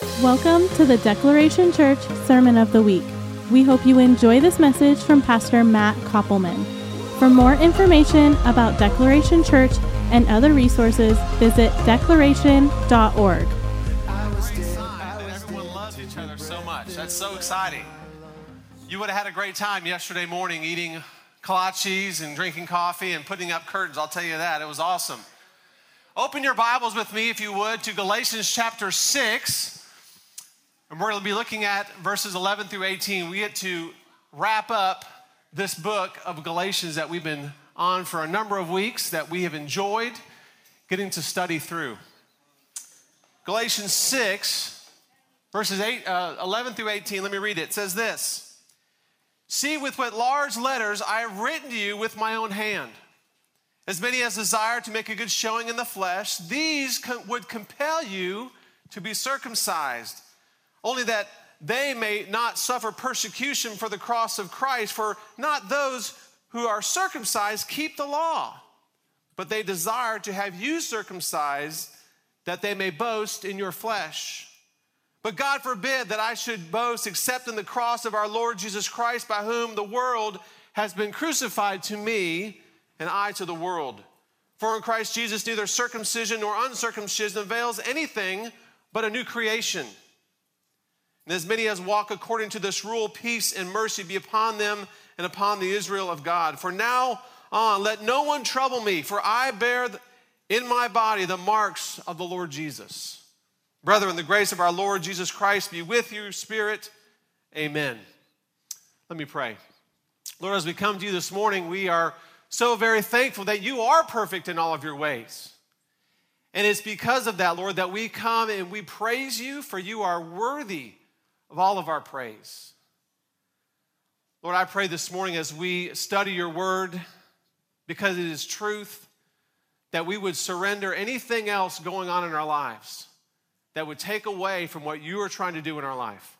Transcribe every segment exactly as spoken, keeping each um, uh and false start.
Welcome to the Declaration Church Sermon of the Week. We hope you enjoy this message from Pastor Matt Koppelman. For more information about Declaration Church and other resources, visit declaration dot org. Everyone loves each other so much. That's so exciting. You would have had a great time yesterday morning eating kolaches and drinking coffee and putting up curtains. I'll tell you that. It was awesome. Open your Bibles with me, if you would, to Galatians chapter six. And we're going to be looking at verses eleven through eighteen. We get to wrap up this book of Galatians that we've been on for a number of weeks, that we have enjoyed getting to study through. Galatians six, verses eight, uh, eleven through eighteen. Let me read it. It says this: "See with what large letters I have written to you with my own hand. As many as desire to make a good showing in the flesh, these co- would compel you to be circumcised, only that they may not suffer persecution for the cross of Christ. For not those who are circumcised keep the law, but they desire to have you circumcised, that they may boast in your flesh. But God forbid that I should boast except in the cross of our Lord Jesus Christ, by whom the world has been crucified to me, and I to the world. For in Christ Jesus neither circumcision nor uncircumcision avails anything, but a new creation. And as many as walk according to this rule, peace and mercy be upon them and upon the Israel of God. For now on, let no one trouble me, for I bear in my body the marks of the Lord Jesus. Brethren, the grace of our Lord Jesus Christ be with your spirit. Amen." Let me pray. Lord, as we come to you this morning, we are so very thankful that you are perfect in all of your ways. And it's because of that, Lord, that we come and we praise you, for you are worthy of all of our praise. Lord, I pray this morning as we study your word, because it is truth, that we would surrender anything else going on in our lives that would take away from what you are trying to do in our life.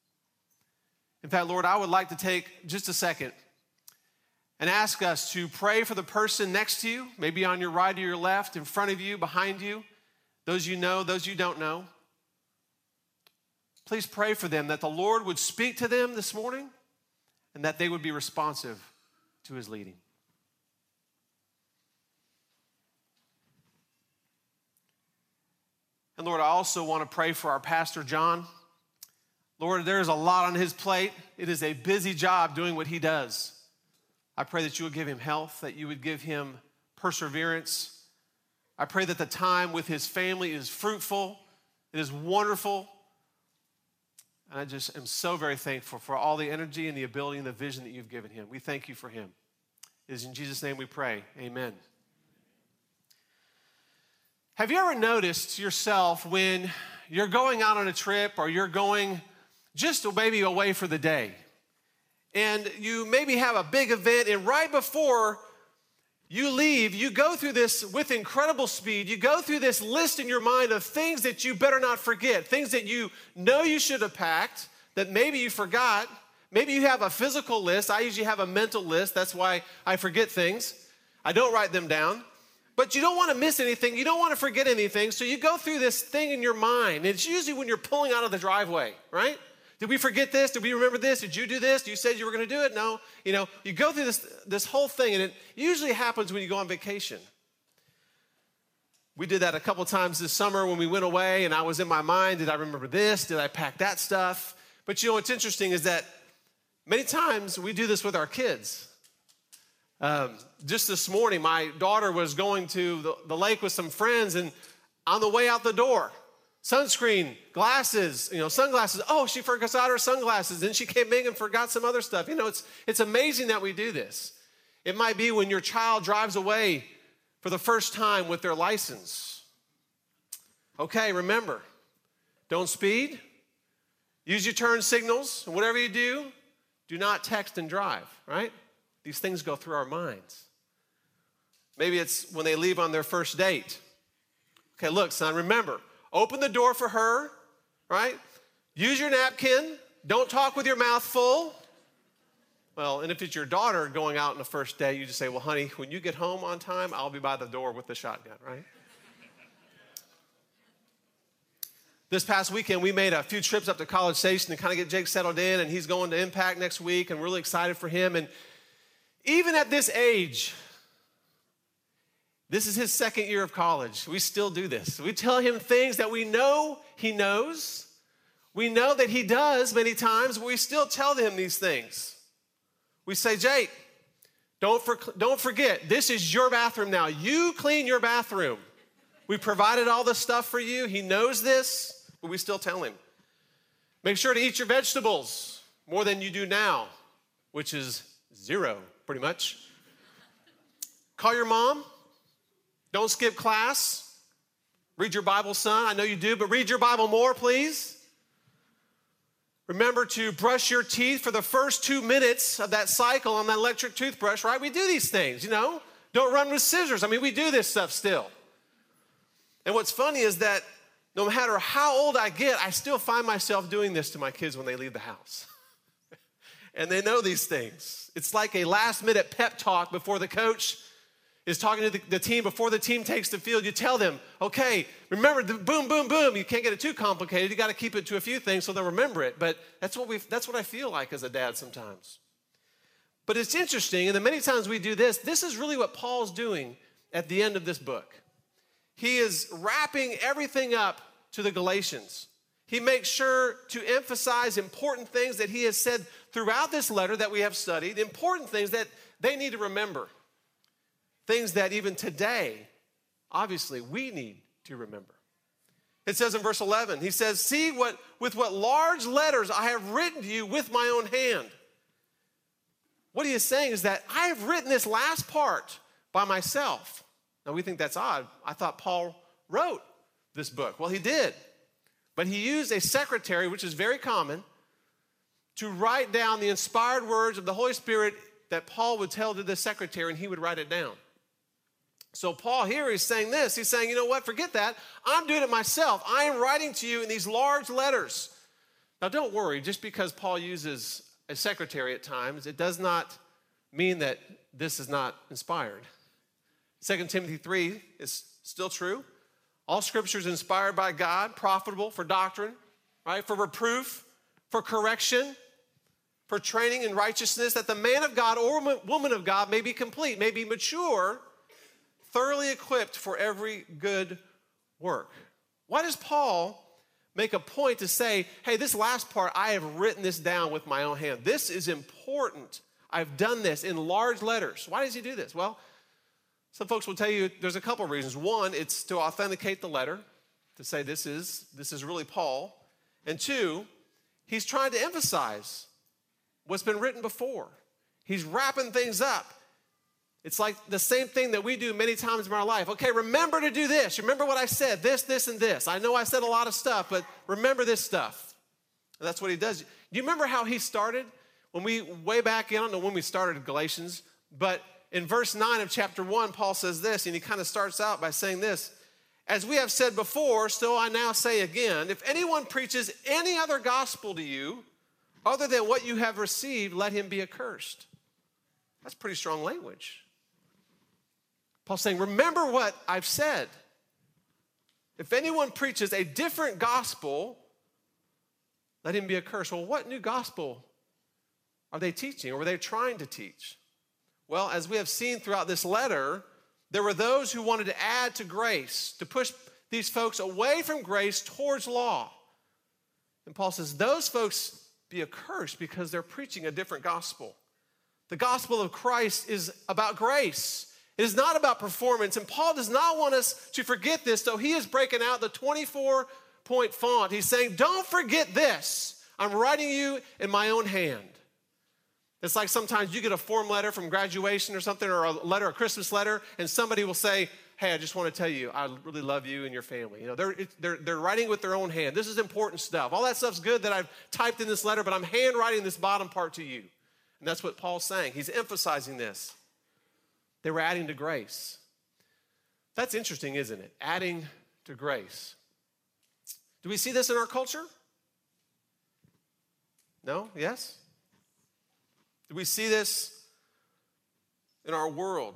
In fact, Lord, I would like to take just a second and ask us to pray for the person next to you, maybe on your right or your left, in front of you, behind you, those you know, those you don't know. Please pray for them, that the Lord would speak to them this morning and that they would be responsive to his leading. And Lord, I also want to pray for our pastor, John. Lord, there is a lot on his plate. It is a busy job doing what he does. I pray that you would give him health, that you would give him perseverance. I pray that the time with his family is fruitful. It is wonderful. And I just am so very thankful for all the energy and the ability and the vision that you've given him. We thank you for him. It is in Jesus' name we pray. Amen. Have you ever noticed yourself when you're going out on a trip, or you're going just maybe away for the day, and you maybe have a big event, and right before you leave, you go through this with incredible speed. You go through this list in your mind of things that you better not forget, things that you know you should have packed, that maybe you forgot. Maybe you have a physical list. I usually have a mental list. That's why I forget things. I don't write them down. But you don't want to miss anything. You don't want to forget anything. So you go through this thing in your mind. It's usually when you're pulling out of the driveway, right? Did we forget this? Did we remember this? Did you do this? You said you were going to do it? No. You know, you go through this, this whole thing, and it usually happens when you go on vacation. We did that a couple times this summer when we went away, and I was in my mind, did I remember this? Did I pack that stuff? But you know what's interesting is that many times we do this with our kids. Um, just this morning, my daughter was going to the, the lake with some friends, and on the way out the door, sunscreen, glasses, you know, sunglasses. Oh, she forgot her sunglasses. Then she came in and forgot some other stuff. You know, it's it's amazing that we do this. It might be when your child drives away for the first time with their license. Okay, remember, don't speed. Use your turn signals. And whatever you do, do not text and drive, right? These things go through our minds. Maybe it's when they leave on their first date. Okay, look, son, remember, open the door for her, right? Use your napkin. Don't talk with your mouth full. Well, and if it's your daughter going out on the first day, you just say, well, honey, when you get home on time, I'll be by the door with the shotgun, right? This past weekend, we made a few trips up to College Station to kind of get Jake settled in, and he's going to Impact next week, and really excited for him. And even at this age, this is his second year of college. We still do this. We tell him things that we know he knows. We know that he does many times, but we still tell him these things. We say, Jake, don't, for, don't forget, this is your bathroom now. You clean your bathroom. We provided all this stuff for you. He knows this, but we still tell him. Make sure to eat your vegetables more than you do now, which is zero, pretty much. Call your mom. Don't skip class. Read your Bible, son. I know you do, but read your Bible more, please. Remember to brush your teeth for the first two minutes of that cycle on that electric toothbrush, right? We do these things, you know. Don't run with scissors. I mean, we do this stuff still. And what's funny is that no matter how old I get, I still find myself doing this to my kids when they leave the house. And they know these things. It's like a last-minute pep talk before the coach is talking to the, the team, before the team takes the field. You tell them, okay, remember the boom, boom, boom. You can't get it too complicated. You got to keep it to a few things so they'll remember it. But that's what we that's what I feel like as a dad sometimes. But it's interesting, and the many times we do this, this is really what Paul's doing at the end of this book. He is wrapping everything up to the Galatians. He makes sure to emphasize important things that he has said throughout this letter that we have studied, important things that they need to remember. Things that even today, obviously, we need to remember. It says in verse eleven, he says, see what with what large letters I have written to you with my own hand. What he is saying is that I have written this last part by myself. Now, we think that's odd. I thought Paul wrote this book. Well, he did. But he used a secretary, which is very common, to write down the inspired words of the Holy Spirit that Paul would tell to the secretary, and he would write it down. So Paul here is saying this. He's saying, you know what? Forget that. I'm doing it myself. I am writing to you in these large letters. Now, don't worry. Just because Paul uses a secretary at times, it does not mean that this is not inspired. Second Timothy three is still true. All scripture is inspired by God, profitable for doctrine, right? For reproof, for correction, for training in righteousness, that the man of God or woman of God may be complete, may be mature, thoroughly equipped for every good work. Why does Paul make a point to say, hey, this last part, I have written this down with my own hand. This is important. I've done this in large letters. Why does he do this? Well, some folks will tell you there's a couple of reasons. One, it's to authenticate the letter, to say this is, this is really Paul. And two, he's trying to emphasize what's been written before. He's wrapping things up. It's like the same thing that we do many times in our life. Okay, remember to do this. Remember what I said, this, this, and this. I know I said a lot of stuff, but remember this stuff. And that's what he does. Do you remember how he started? When we, way back in, I don't know when we started Galatians, but in verse nine of chapter one, Paul says this, and he kind of starts out by saying this. As we have said before, so I now say again, if anyone preaches any other gospel to you other than what you have received, let him be accursed. That's pretty strong language. Paul's saying, remember what I've said. If anyone preaches a different gospel, let him be accursed. Well, what new gospel are they teaching, or were they trying to teach? Well, as we have seen throughout this letter, there were those who wanted to add to grace, to push these folks away from grace towards law. And Paul says, those folks be accursed because they're preaching a different gospel. The gospel of Christ is about grace. It is not about performance. And Paul does not want us to forget this, so he is breaking out the twenty-four point font. He's saying, don't forget this. I'm writing you in my own hand. It's like sometimes you get a form letter from graduation or something, or a letter, a Christmas letter, and somebody will say, hey, I just want to tell you, I really love you and your family. You know, they're, they're, they're writing with their own hand. This is important stuff. All that stuff's good that I've typed in this letter, but I'm handwriting this bottom part to you. And that's what Paul's saying. He's emphasizing this. They were adding to grace. That's interesting, isn't it? Adding to grace. Do we see this in our culture? No? Yes? Do we see this in our world?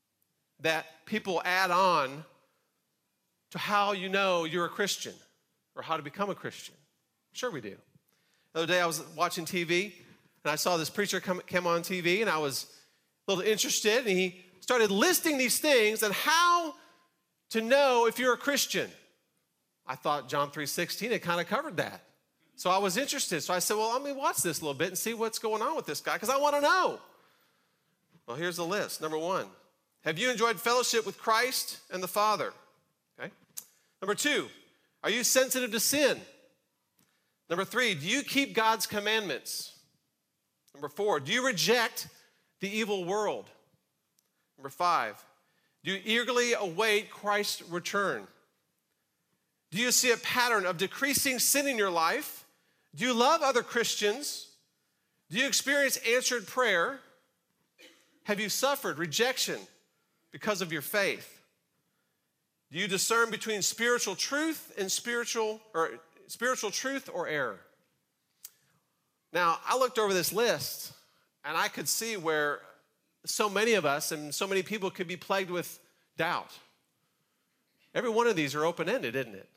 That people add on to how you know you're a Christian. or how to become a Christian? Sure we do. The other day I was watching T V, and I saw this preacher come, come on T V, and I was a little interested, and he started listing these things and how to know if you're a Christian. I thought John three sixteen had kind of covered that. So I was interested. So I said, well, let me watch this a little bit and see what's going on with this guy, because I want to know. Well, here's the list. Number one, have you enjoyed fellowship with Christ and the Father? Okay. Number two, are you sensitive to sin? Number three, do you keep God's commandments? Number four, do you reject the evil world? Number five, do you eagerly await Christ's return? Do you see a pattern of decreasing sin in your life? Do you love other Christians? Do you experience answered prayer? Have you suffered rejection because of your faith? Do you discern between spiritual truth and spiritual or spiritual truth or error? Now, I looked over this list and I could see where so many of us and so many people could be plagued with doubt. Every one of these are open-ended, isn't it?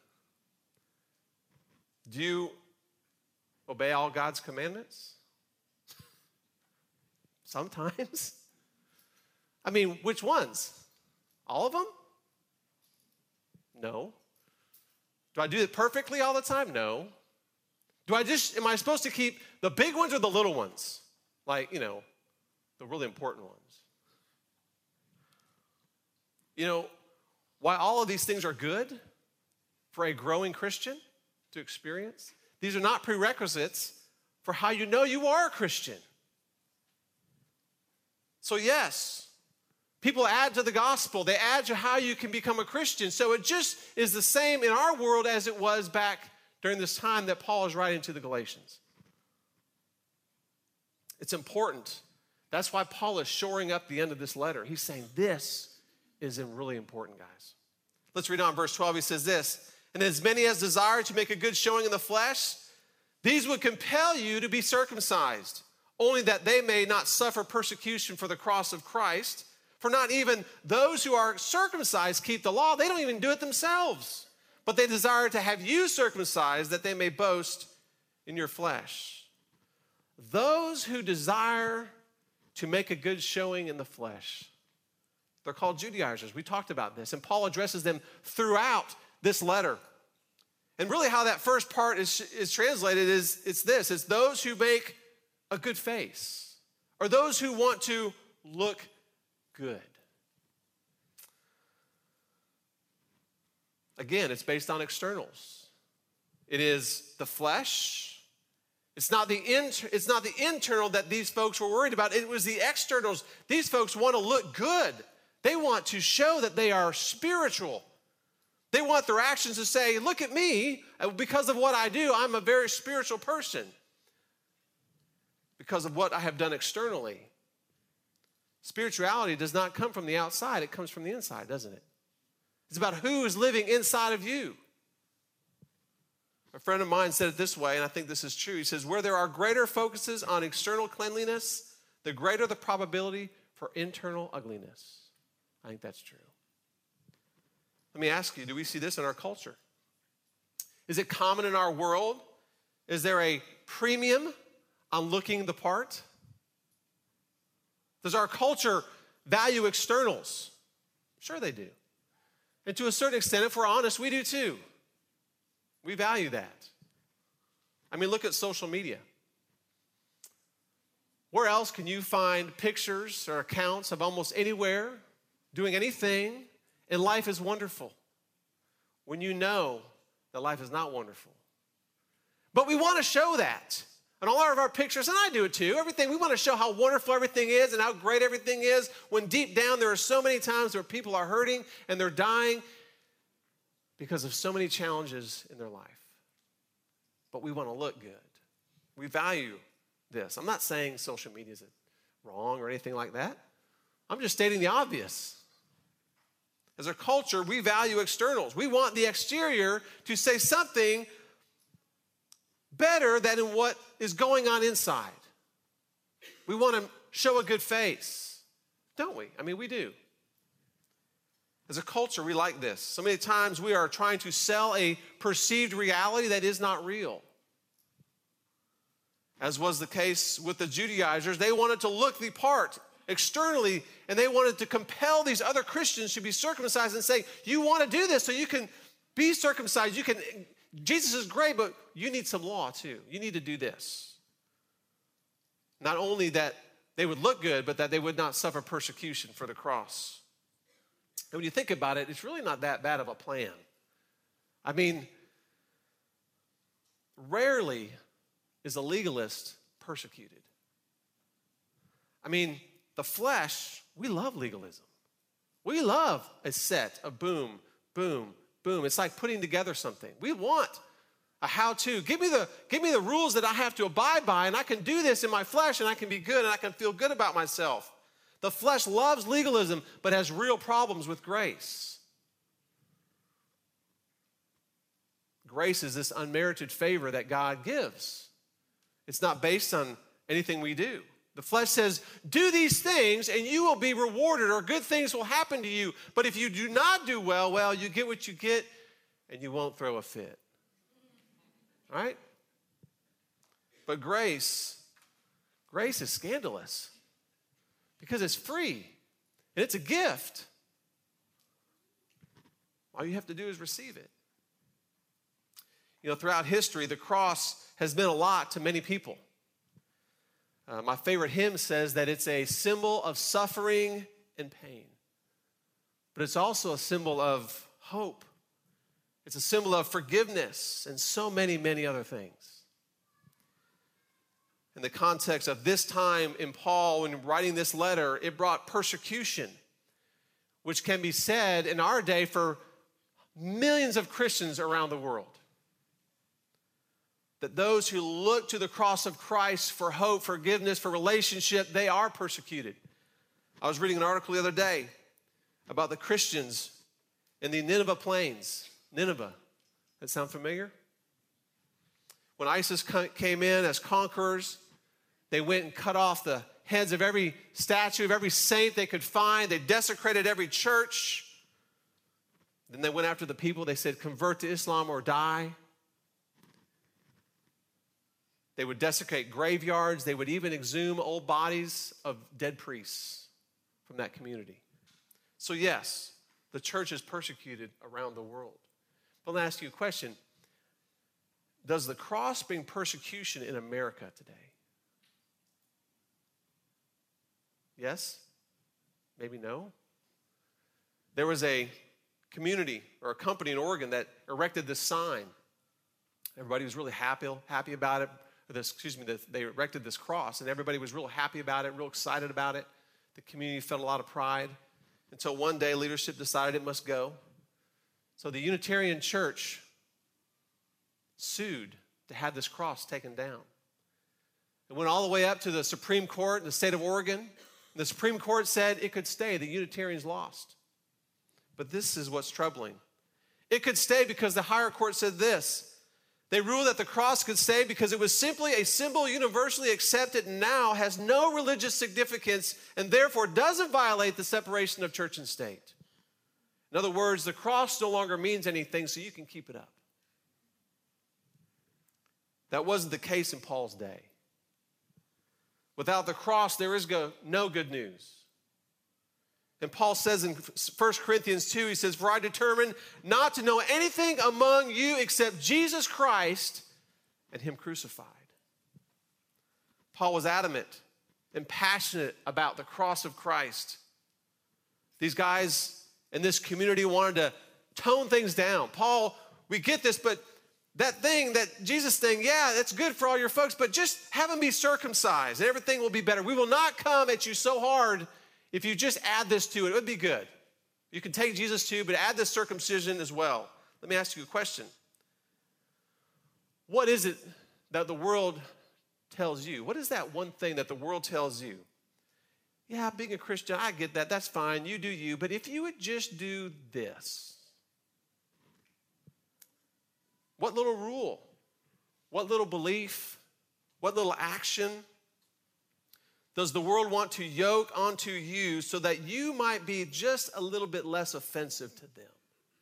Do you obey all God's commandments? Sometimes. I mean, which ones? All of them? No. Do I do it perfectly all the time? No. Do I just, am I supposed to keep the big ones or the little ones? Like, you know, the really important ones. You know, why all of these things are good for a growing Christian to experience, these are not prerequisites for how you know you are a Christian. So yes, people add to the gospel. They add to how you can become a Christian. So it just is the same in our world as it was back during this time that Paul is writing to the Galatians. It's important. That's why Paul is shoring up the end of this letter. He's saying this is really important, guys. Let's read on verse twelve. He says this, and as many as desire to make a good showing in the flesh, these would compel you to be circumcised, only that they may not suffer persecution for the cross of Christ. For not even those who are circumcised keep the law. They don't even do it themselves. But they desire to have you circumcised, that they may boast in your flesh. Those who desire to make a good showing in the flesh, they're called Judaizers. We talked about this, and Paul addresses them throughout this letter. And really how that first part is, is translated is it's this. It's those who make a good face, or those who want to look good. Again, it's based on externals. It is the flesh. It's not the inter- it's not the internal that these folks were worried about. It was the externals. These folks want to look good. They want to show that they are spiritual. They want their actions to say, look at me. Because of what I do, I'm a very spiritual person. Because of what I have done externally. Spirituality does not come from the outside. It comes from the inside, doesn't it? It's about who is living inside of you. A friend of mine said it this way, and I think this is true. He says, where there are greater focuses on external cleanliness, the greater the probability for internal ugliness. I think that's true. Let me ask you, do we see this in our culture? Is it common in our world? Is there a premium on looking the part? Does our culture value externals? Sure they do. And to a certain extent, if we're honest, we do too. We value that. I mean, look at social media. Where else can you find pictures or accounts of almost anywhere, doing anything, and life is wonderful, when you know that life is not wonderful? But we want to show that. And all of our pictures, and I do it too, everything, we want to show how wonderful everything is and how great everything is, when deep down there are so many times where people are hurting and they're dying because of so many challenges in their life. But we want to look good. We value this. I'm not saying social media is wrong or anything like that. I'm just stating the obvious. As a culture, we value externals. We want the exterior to say something better than in what is going on inside. We want to show a good face, don't we? I mean, we do. As a culture, we like this. So many times we are trying to sell a perceived reality that is not real. As was the case with the Judaizers, they wanted to look the part externally, and they wanted to compel these other Christians to be circumcised and say, you want to do this so you can be circumcised. You can. Jesus is great, but you need some law too. You need to do this. Not only that they would look good, but that they would not suffer persecution for the cross. And when you think about it, it's really not that bad of a plan. I mean, rarely is a legalist persecuted. I mean, the flesh, we love legalism. We love a set of boom, boom, boom. It's like putting together something. We want a how-to. Give me the, give me the rules that I have to abide by, and I can do this in my flesh, and I can be good, and I can feel good about myself. The flesh loves legalism, but has real problems with grace. Grace is this unmerited favor that God gives. It's not based on anything we do. The flesh says, do these things and you will be rewarded, or good things will happen to you. But if you do not do well, well, you get what you get and you won't throw a fit. All right? But grace, grace is scandalous because it's free and it's a gift. All you have to do is receive it. You know, throughout history, the cross has meant a lot to many people. Uh, my favorite hymn says that it's a symbol of suffering and pain. But it's also a symbol of hope. It's a symbol of forgiveness and so many, many other things. In the context of this time in Paul, when writing this letter, it brought persecution, which can be said in our day for millions of Christians around the world. That those who look to the cross of Christ for hope, forgiveness, for relationship, they are persecuted. I was reading an article the other day about the Christians in the Nineveh Plains. Nineveh, that sound familiar? When ISIS came in as conquerors, they went and cut off the heads of every statue, of every saint they could find. They desecrated every church. Then they went after the people. They said, convert to Islam or die. They would desecrate graveyards. They would even exhume old bodies of dead priests from that community. So yes, the church is persecuted around the world. But let me ask you a question. Does the cross bring persecution in America today? Yes? Maybe no? There was a community or a company in Oregon that erected this sign. Everybody was really happy, happy about it. This, excuse me, they erected this cross, and everybody was real happy about it, real excited about it. The community felt a lot of pride until one day leadership decided it must go. So the Unitarian Church sued to have this cross taken down. It went all the way up to the Supreme Court in the state of Oregon. The Supreme Court said it could stay. The Unitarians lost. But this is what's troubling. It could stay because the higher court said this. They ruled that the cross could stay because it was simply a symbol universally accepted and now has no religious significance and therefore doesn't violate the separation of church and state. In other words, the cross no longer means anything, so you can keep it up. That wasn't the case in Paul's day. Without the cross, there is go, no good news. And Paul says in First Corinthians two, he says, for I determined not to know anything among you except Jesus Christ and him crucified. Paul was adamant and passionate about the cross of Christ. These guys in this community wanted to tone things down. Paul, we get this, but that thing, that Jesus thing, yeah, that's good for all your folks, but just have them be circumcised and everything will be better. We will not come at you so hard. If you just add this to it, it would be good. You can take Jesus too, but add this circumcision as well. Let me ask you a question. What is it that the world tells you? What is that one thing that the world tells you? Yeah, being a Christian, I get that. That's fine. You do you. But if you would just do this. What little rule? What little belief? What little action? does the world want to yoke onto you so that you might be just a little bit less offensive to them?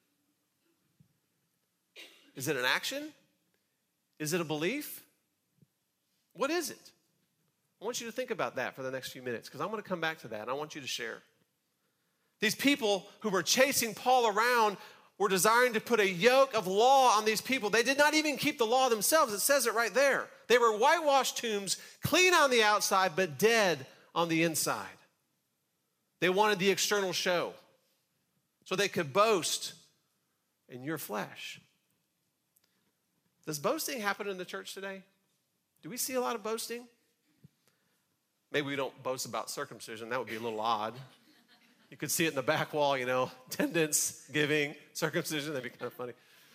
Is it an action? Is it a belief? What is it? I want you to think about that for the next few minutes because I'm going to come back to that and I want you to share. These people who were chasing Paul around were desiring to put a yoke of law on these people. They did not even keep the law themselves. It says it right there. They were whitewashed tombs, clean on the outside, but dead on the inside. They wanted the external show so they could boast in your flesh. Does boasting happen in the church today? Do we see a lot of boasting? Maybe we don't boast about circumcision. That would be a little odd. You could see it in the back wall, you know, attendance, giving, circumcision. That'd be kind of funny.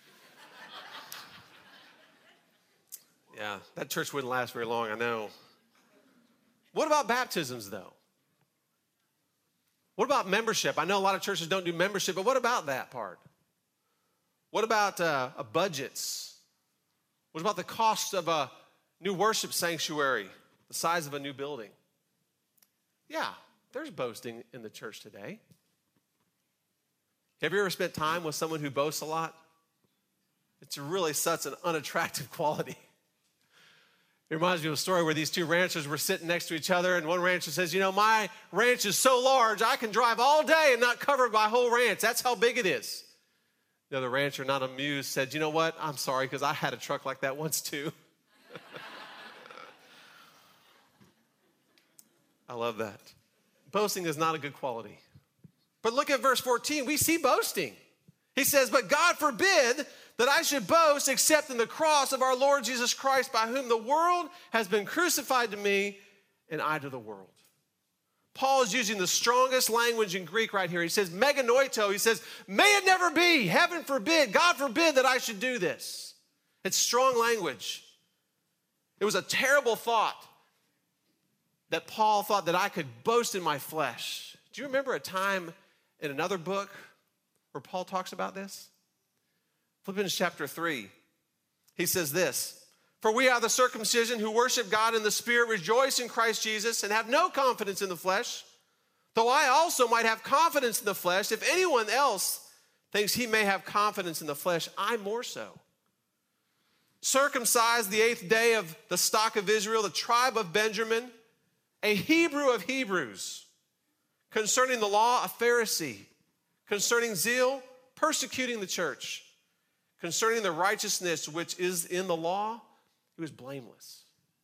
Yeah, that church wouldn't last very long, I know. What about baptisms, though? What about membership? I know a lot of churches don't do membership, but what about that part? What about uh, a budgets? What about the cost of a new worship sanctuary, the size of a new building? Yeah, there's boasting in the church today. Have you ever spent time with someone who boasts a lot? It's really such an unattractive quality. It reminds me of a story where these two ranchers were sitting next to each other, and one rancher says, you know, my ranch is so large, I can drive all day and not cover my whole ranch. That's how big it is. The other rancher, not amused, said, you know what? I'm sorry, because I had a truck like that once too. I love that. Boasting is not a good quality. But look at verse fourteen. We see boasting. He says, but God forbid that I should boast except in the cross of our Lord Jesus Christ, by whom the world has been crucified to me and I to the world. Paul is using the strongest language in Greek right here. He says, meganoito. He says, may it never be. Heaven forbid. God forbid that I should do this. It's strong language. It was a terrible thought that Paul thought that I could boast in my flesh. Do you remember a time in another book where Paul talks about this? Philippians chapter three. He says this, for we are the circumcision who worship God in the Spirit, rejoice in Christ Jesus, and have no confidence in the flesh, though I also might have confidence in the flesh. If anyone else thinks he may have confidence in the flesh, I more so. Circumcised the eighth day of the stock of Israel, the tribe of Benjamin, a Hebrew of Hebrews, concerning the law, a Pharisee, concerning zeal, persecuting the church, concerning the righteousness which is in the law, he was blameless.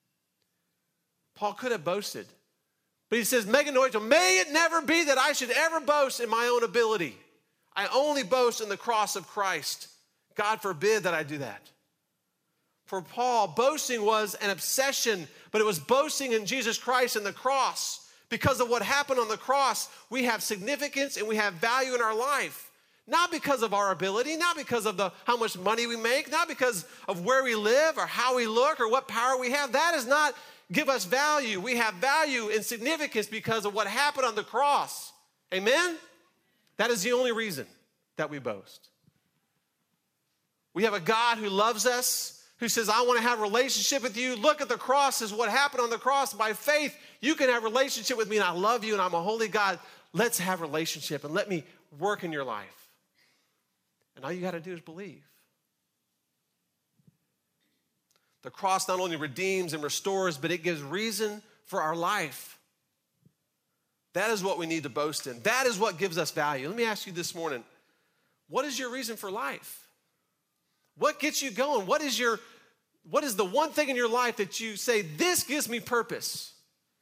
Paul could have boasted, but he says, meganoito, may it never be that I should ever boast in my own ability. I only boast in the cross of Christ. God forbid that I do that. For Paul, boasting was an obsession, but it was boasting in Jesus Christ and the cross. Because of what happened on the cross, we have significance and we have value in our life. Not because of our ability, not because of the how much money we make, not because of where we live or how we look or what power we have. That does not give us value. We have value and significance because of what happened on the cross. Amen? That is the only reason that we boast. We have a God who loves us, who says, I want to have a relationship with you. Look at the cross as what happened on the cross. By faith, you can have a relationship with me, and I love you, and I'm a holy God. Let's have a relationship, and let me work in your life. And all you got to do is believe. The cross not only redeems and restores, but it gives reason for our life. That is what we need to boast in. That is what gives us value. Let me ask you this morning, what is your reason for life? What gets you going? What is your, what is the one thing in your life that you say, this gives me purpose?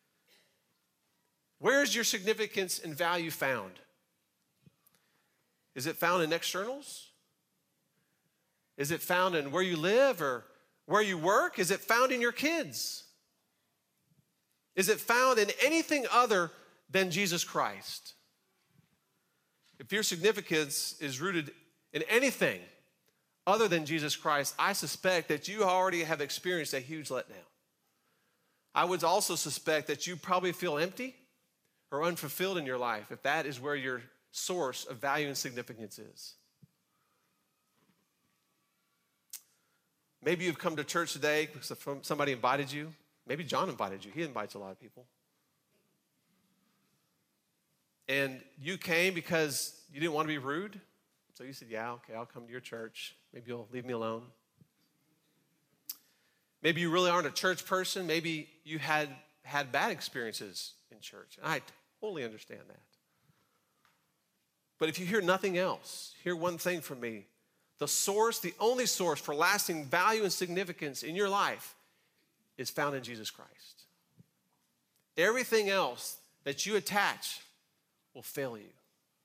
Where is your significance and value found? Is it found in externals? Is it found in where you live or where you work? Is it found in your kids? Is it found in anything other than Jesus Christ? If your significance is rooted in anything other than Jesus Christ, I suspect that you already have experienced a huge letdown. I would also suspect that you probably feel empty or unfulfilled in your life if that is where your source of value and significance is. Maybe you've come to church today because somebody invited you. Maybe John invited you. He invites a lot of people. and you came because you didn't want to be rude. So you said, yeah, okay, I'll come to your church. Maybe you'll leave me alone. Maybe you really aren't a church person. Maybe you had had bad experiences in church. I totally understand that. But if you hear nothing else, hear one thing from me. The source, the only source for lasting value and significance in your life is found in Jesus Christ. Everything else that you attach will fail you.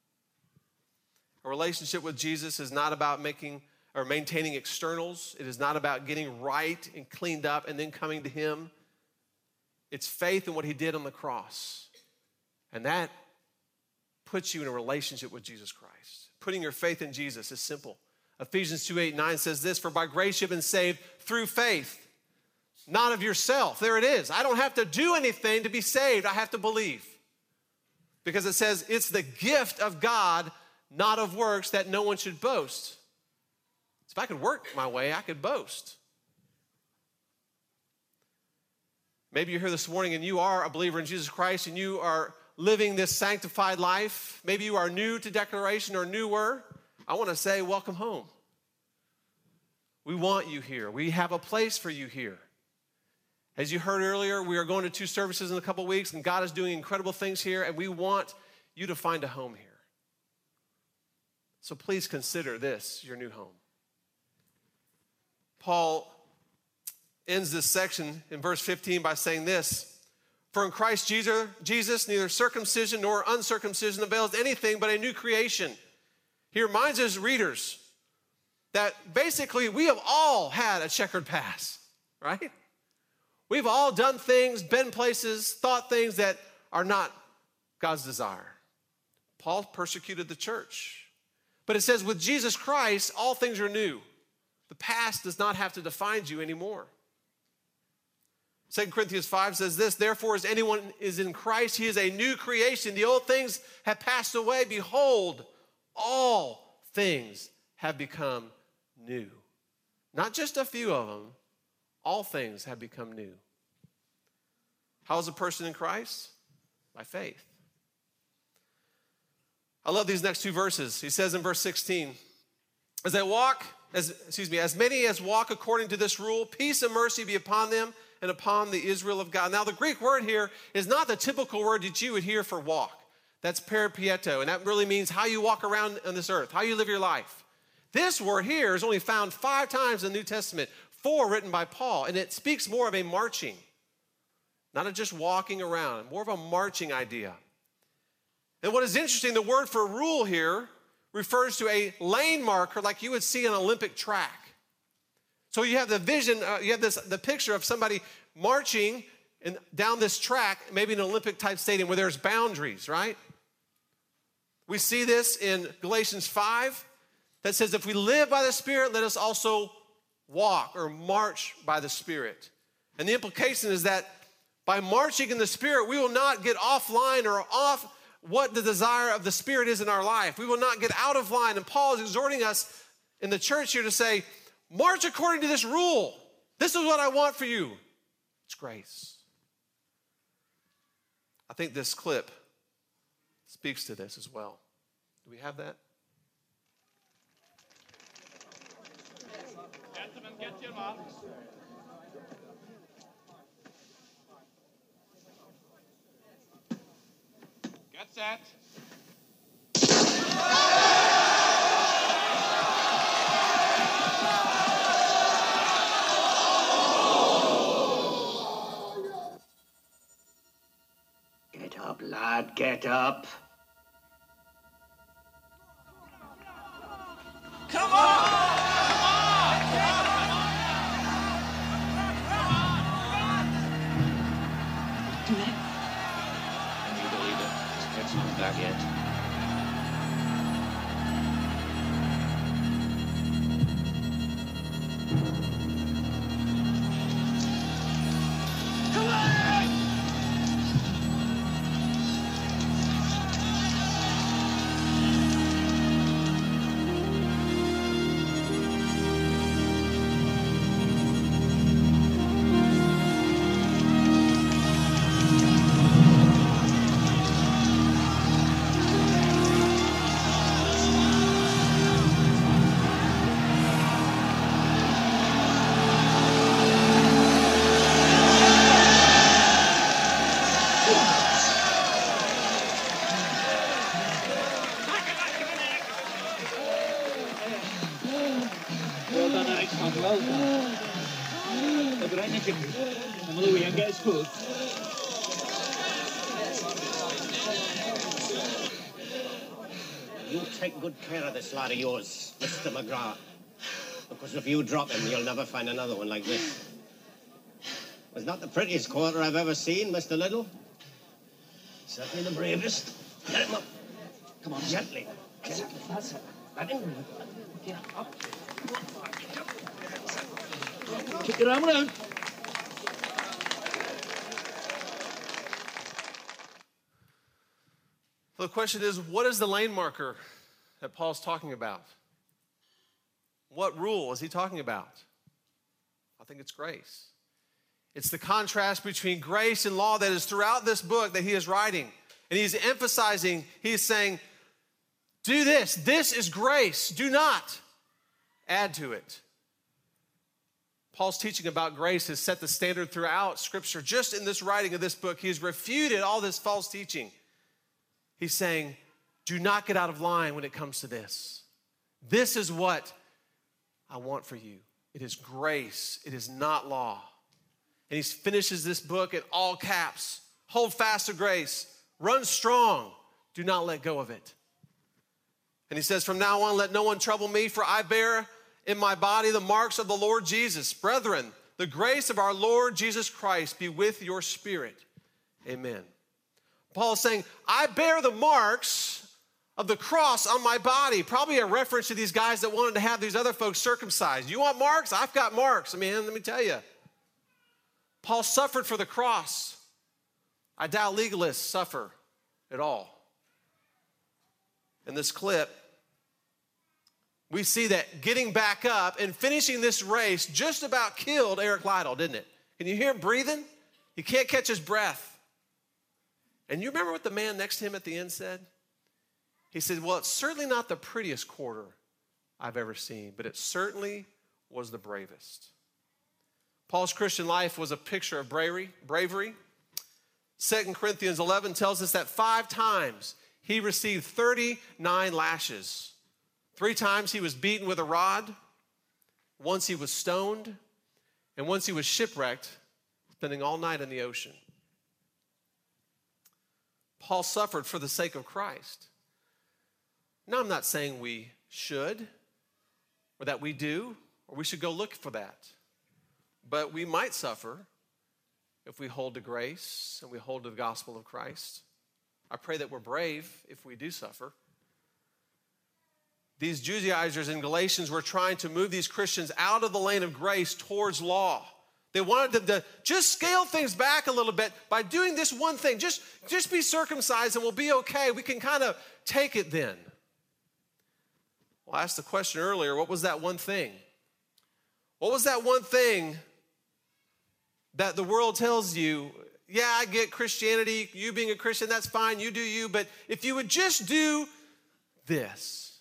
A relationship with Jesus is not about making or maintaining externals. It is not about getting right and cleaned up and then coming to him. It's faith in what he did on the cross. And that puts you in a relationship with Jesus Christ. Putting your faith in Jesus is simple. Ephesians two, eight, nine says this, for by grace you've been saved through faith, not of yourself. There it is. I don't have to do anything to be saved. I have to believe. Because it says it's the gift of God, not of works, that no one should boast. If I could work my way, I could boast. Maybe you're here this morning and you are a believer in Jesus Christ and you are living this sanctified life. Maybe you are new to Declaration or newer. I want to say welcome home. We want you here. We have a place for you here. As you heard earlier, we are going to two services in a couple weeks, and God is doing incredible things here, and we want you to find a home here. So please consider this your new home. Paul ends this section in verse fifteen by saying this, for in Christ Jesus, Jesus, neither circumcision nor uncircumcision avails anything but a new creation. He reminds his readers that basically we have all had a checkered past, right? We've all done things, been places, thought things that are not God's desire. Paul persecuted the church. But it says with Jesus Christ, all things are new. The past does not have to define you anymore. Second Corinthians five says this, therefore as anyone is in Christ, he is a new creation. The old things have passed away. Behold, all things have become new. Not just a few of them. All things have become new. How is a person in Christ? By faith. I love these next two verses. He says in verse sixteen, as I walk, as excuse me, as many as walk according to this rule, peace and mercy be upon them and upon the Israel of God. Now the Greek word here is not the typical word that you would hear for walk. That's peripieto, and that really means how you walk around on this earth, how you live your life. This word here is only found five times in the New Testament, four written by Paul, and it speaks more of a marching, not of just walking around, more of a marching idea. And what is interesting, the word for rule here refers to a lane marker like you would see on an Olympic track. So you have the vision, uh, you have this the picture of somebody marching in, down this track, maybe an Olympic type stadium where there's boundaries, right? We see this in Galatians five that says, if we live by the Spirit, let us also walk or march by the Spirit. And the implication is that by marching in the Spirit, we will not get offline or off what the desire of the Spirit is in our life. We will not get out of line. And Paul is exhorting us in the church here to say, march according to this rule. This is what I want for you. It's grace. I think this clip speaks to this as well. Do we have that? Gentlemen, get your marks. Get set. Get up, lad, get up. Come on! Can you believe it? His head's not back yet. Well done. Look right in the chicken. And Louis, and get his food. You take good care of this lad of yours, Mister McGrath. Because if you drop him, you'll never find another one like this. Was not the prettiest quarter I've ever seen, Mister Little. Certainly the bravest. Get him up. Come on, gently. Gently. That's it. Let him. Get up. Kick your arm around. So the question is, what is the lane marker that Paul's talking about? What rule is he talking about? I think it's grace. It's the contrast between grace and law that is throughout this book that he is writing. And he's emphasizing, he's saying, do this. This is grace. Do not add to it. Paul's teaching about grace has set the standard throughout Scripture. Just in this writing of this book, he has refuted all this false teaching. He's saying, do not get out of line when it comes to this. This is what I want for you. It is grace. It is not law. And he finishes this book in all caps. Hold fast to grace. Run strong. Do not let go of it. And he says, from now on, let no one trouble me, for I bear in my body the marks of the Lord Jesus. Brethren, the grace of our Lord Jesus Christ be with your spirit. Amen. Paul is saying, I bear the marks of the cross on my body. Probably a reference to these guys that wanted to have these other folks circumcised. You want marks? I've got marks. I mean, let me tell you. Paul suffered for the cross. I doubt legalists suffer at all. In this clip, we see that getting back up and finishing this race just about killed Eric Liddell, didn't it? Can you hear him breathing? He can't catch his breath. And you remember what the man next to him at the end said? He said, well, it's certainly not the prettiest quarter I've ever seen, but it certainly was the bravest. Paul's Christian life was a picture of bravery. bravery. Second Corinthians eleven tells us that five times he received thirty-nine lashes. Three times he was beaten with a rod. Once he was stoned. And once he was shipwrecked, spending all night in the ocean. Paul suffered for the sake of Christ. Now, I'm not saying we should, or that we do, or we should go look for that. But we might suffer if we hold to grace and we hold to the gospel of Christ. I pray that we're brave if we do suffer. These Judaizers in Galatians were trying to move these Christians out of the lane of grace towards law. They wanted them to just scale things back a little bit by doing this one thing. Just, just be circumcised and we'll be okay. We can kind of take it then. Well, I asked the question earlier, what was that one thing? What was that one thing that the world tells you, yeah, I get Christianity, you being a Christian, that's fine, you do you, but if you would just do this.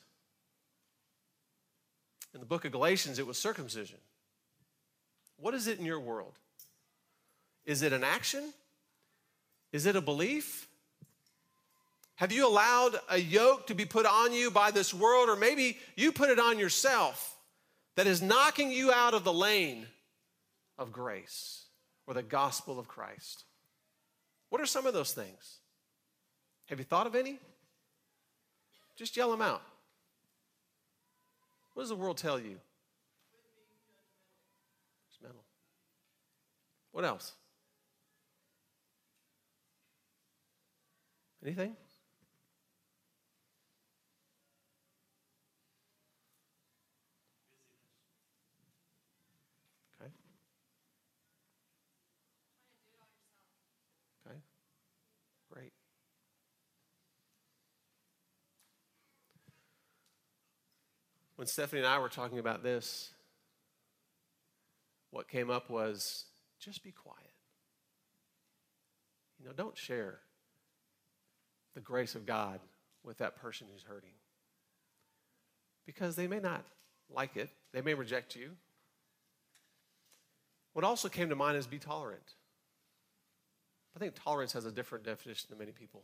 In the book of Galatians, it was circumcision. What is it in your world? Is it an action? Is it a belief? Have you allowed a yoke to be put on you by this world, or maybe you put it on yourself that is knocking you out of the lane of grace or the gospel of Christ? What are some of those things? Have you thought of any? Just yell them out. What does the world tell you? Mental. What else? Anything? Okay. Okay. Great. When Stephanie and I were talking about this, what came up was, just be quiet. You know, don't share the grace of God with that person who's hurting. Because they may not like it. They may reject you. What also came to mind is be tolerant. I think tolerance has a different definition than many people.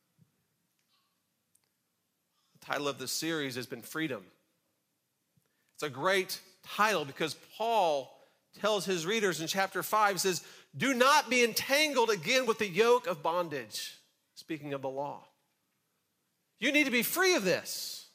The title of this series has been Freedom. It's a great title because Paul tells his readers in chapter five, says, do not be entangled again with the yoke of bondage. Speaking of the law. You need to be free of this.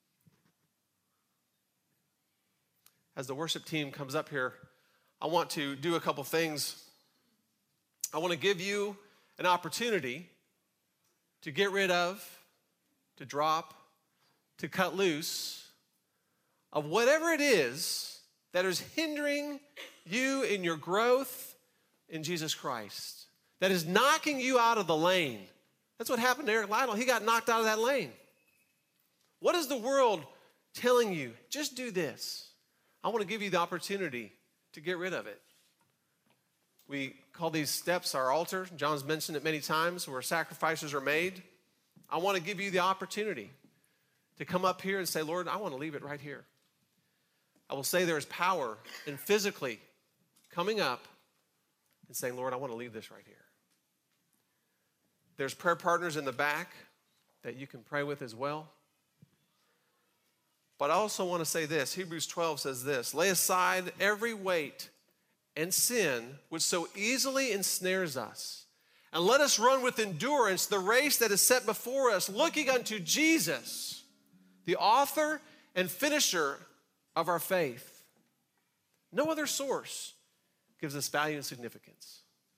As the worship team comes up here, I want to do a couple things. I want to give you an opportunity to get rid of, to drop, to cut loose of whatever it is that is hindering you in your growth in Jesus Christ, that is knocking you out of the lane. That's what happened to Eric Lytle. He got knocked out of that lane. What is the world telling you? Just do this. I want to give you the opportunity to get rid of it. We call these steps our altar. John's mentioned it many times, where sacrifices are made. I want to give you the opportunity to come up here and say, Lord, I want to leave it right here. I will say there is power in physically coming up and saying, Lord, I want to leave this right here. There's prayer partners in the back that you can pray with as well. But I also want to say this. Hebrews twelve says this, lay aside every weight and sin which so easily ensnares us, and let us run with endurance the race that is set before us, looking unto Jesus, the author and finisher of our faith. No other source gives us value and significance.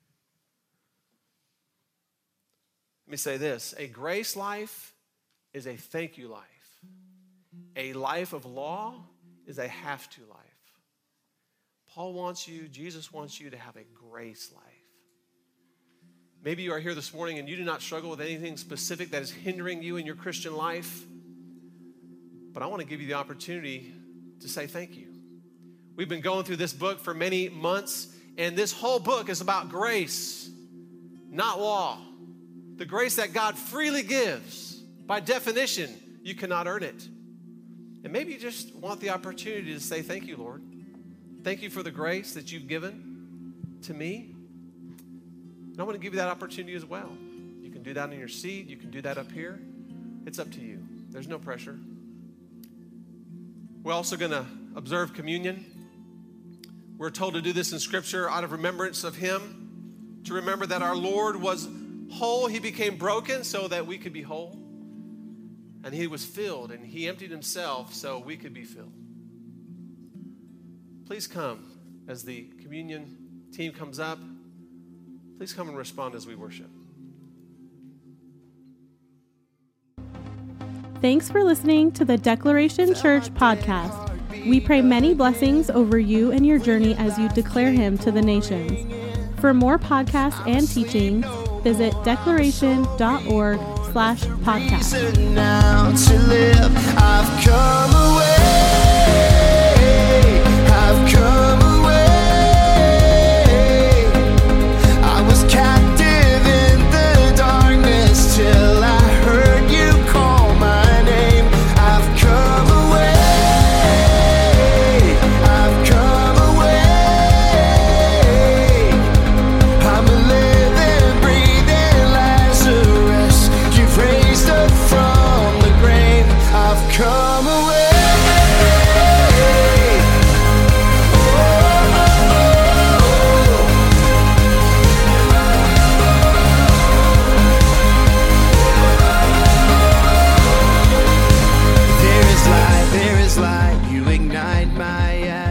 Let me say this, a grace life is a thank you life. A life of law is a have to life. Paul wants you, Jesus wants you to have a grace life. Maybe you are here this morning and you do not struggle with anything specific that is hindering you in your Christian life, but I want to give you the opportunity to say thank you. We've been going through this book for many months, and this whole book is about grace, not law. The grace that God freely gives. By definition, you cannot earn it. And maybe you just want the opportunity to say, thank you, Lord. Thank you for the grace that you've given to me. And I want to give you that opportunity as well. You can do that in your seat. You can do that up here. It's up to you. There's no pressure. We're also going to observe communion. We're told to do this in Scripture out of remembrance of him, to remember that our Lord was whole. He became broken so that we could be whole. And he was filled, and he emptied himself so we could be filled. Please come as the communion team comes up. Please come and respond as we worship. Thanks for listening to the Declaration Church podcast. We pray many blessings over you and your journey as you declare him to the nations. For more podcasts and teachings, visit declaration.org slash podcast. Now to live, I've come away, I've come away. I was captive in the darkness till I heard you call my name. I've come away, I've come away. I'm a living, breathing Lazarus. You've raised up from the grave. I've come away. There is light, there is light. You ignite my